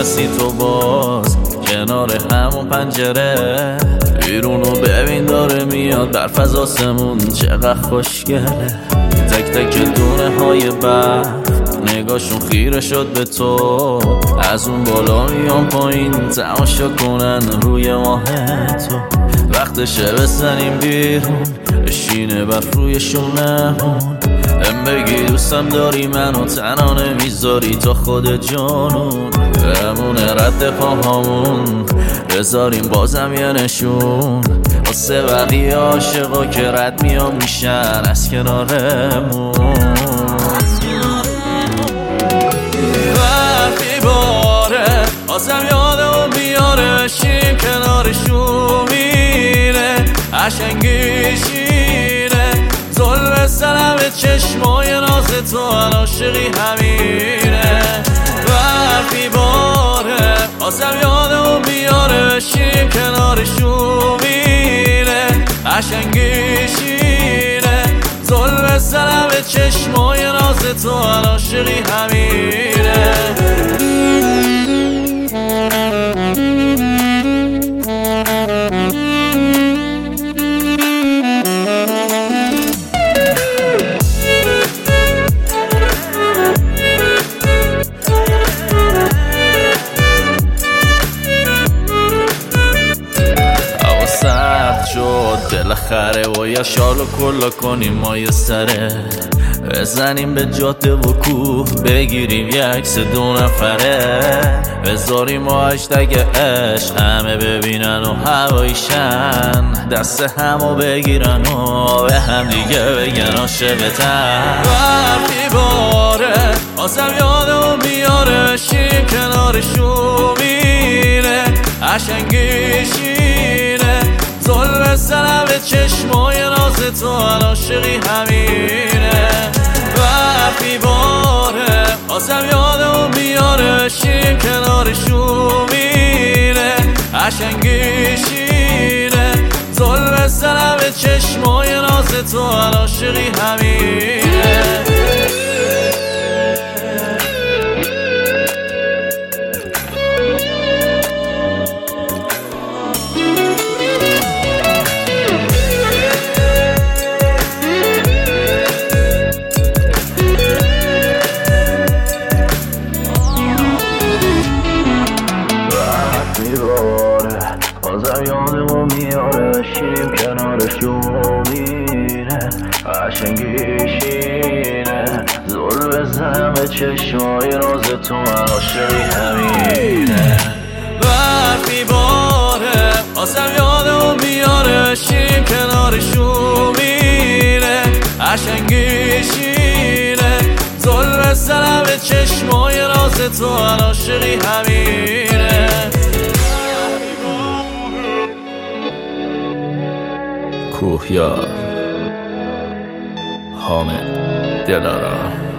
نشستی تو باز کنار همون پنجره، بیرونو ببین داره میاد برف از آسمون چقدر خوشگله. تک تک دونه های برف نگاهشون خیره شد به تو، از اون بالا میان پایین تماشا کنن روی ماه تو. وقتشه بزنیم بیرون بشینه برف روی شونمون، بگی دوستم داری منو تنها نمیذاری تا خود جانون. بمونه رد پاهامون بذاریم بازم یه نشون واسه بقیه عاشقا که رد میان میشن از کنارمون. وقتی باره بازم یادمون بیاره شیم کنارشون میره عشنگیشینه ظلم سرم به چشمای ناز تو عاشقی همینه. وقتی باره بازم یادمون بیاره شیم کنارشون میره عشنگیشینه ظلم سرم به چشمای ناز تو عاشقی همینه. بالاخره باید شالو کلا کنیم ما یه سره بزنیم به جاده و کوه بگیریم یه عکس 2 نفره بذاریم و هشتگ عشق همه ببینن و هوایشن دست همو بگیرن و به هم دیگه بگن عاشقتن. وقتی باره بازم یادمون میاره شیم کنارشون میره عشنگیشینه ظلم سرم به چشمای ناز تو عاشقی همینه. وقتی باره بازم یادمون میاره شیم کنارشون میره عشنگیشینه ظلم سرم به چشمای ناز تو عاشقی همینه. بازم یادمون میاره شیم کنارشون میره عشنگیشینه زل بزنم به چشمای ناز تو عاشقی همینه. وقتی باره بازم یادمون میاره شیم کنارشون میره عشنگیشینه زل بزنم به چشمای ناز تو عاشقی همینه. کوهیار حامد دلارام.